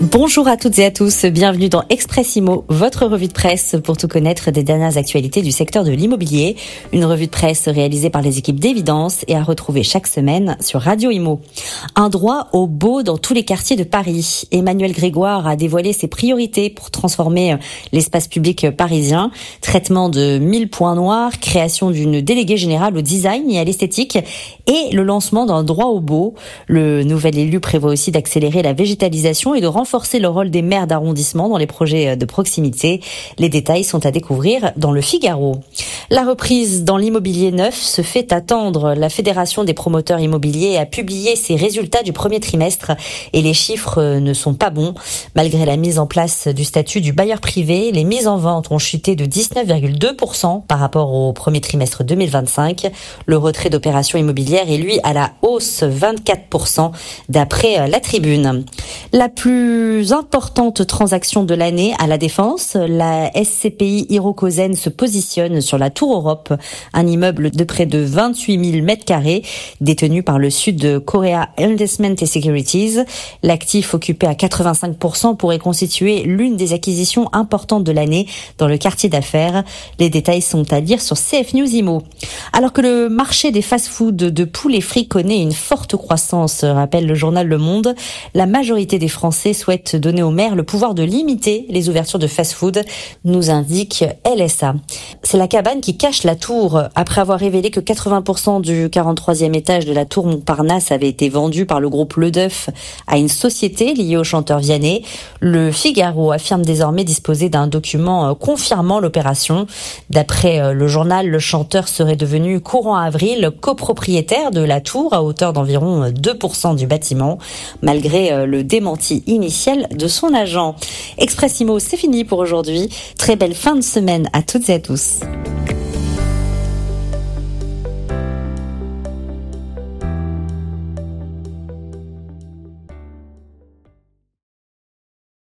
Bonjour à toutes et à tous, bienvenue dans Express Immo, votre revue de presse pour tout connaître des dernières actualités du secteur de l'immobilier. Une revue de presse réalisée par les équipes d'Évidence et à retrouver chaque semaine sur Radio Immo. Un droit au beau dans tous les quartiers de Paris. Emmanuel Grégoire a dévoilé ses priorités pour transformer l'espace public parisien. Traitement de 1000 points noirs, création d'une déléguée générale au design et à l'esthétique et le lancement d'un droit au beau. Le nouvel élu prévoit aussi d'accélérer la végétalisation et de renforcer le rôle des maires d'arrondissement dans les projets de proximité. Les détails sont à découvrir dans le Figaro. La reprise dans l'immobilier neuf se fait attendre. La Fédération des promoteurs immobiliers a publié ses résultats du premier trimestre et les chiffres ne sont pas bons. Malgré la mise en place du statut du bailleur privé, les mises en vente ont chuté de 19,2% par rapport au premier trimestre 2025. Le retrait d'opérations immobilières est lui à la hausse 24% d'après la Tribune. La plus importante transaction de l'année à la Défense, la SCPI Hirokozen se positionne sur la Tour Europe, un immeuble de près de 28 000 m2 détenu par le Sud Korea Investment and Securities. L'actif occupé à 85% pourrait constituer l'une des acquisitions importantes de l'année dans le quartier d'affaires. Les détails sont à lire sur CF News Immo. Alors que le marché des fast-food de poules et frites connaît une forte croissance, rappelle le journal Le Monde, la majorité des Français souhaitent donner aux maires le pouvoir de limiter les ouvertures de fast-food, nous indique LSA. C'est la cabane qui cache la tour. Après avoir révélé que 80% du 43e étage de la tour Montparnasse avait été vendu par le groupe Ledeuf à une société liée au chanteur Vianney, le Figaro affirme désormais disposer d'un document confirmant l'opération. D'après le journal, le chanteur serait devenu courant avril copropriétaire de la tour à hauteur d'environ 2% du bâtiment, malgré le démenti initial de son agent. Express Immo, c'est fini pour aujourd'hui. Très belle fin de semaine à toutes et à tous.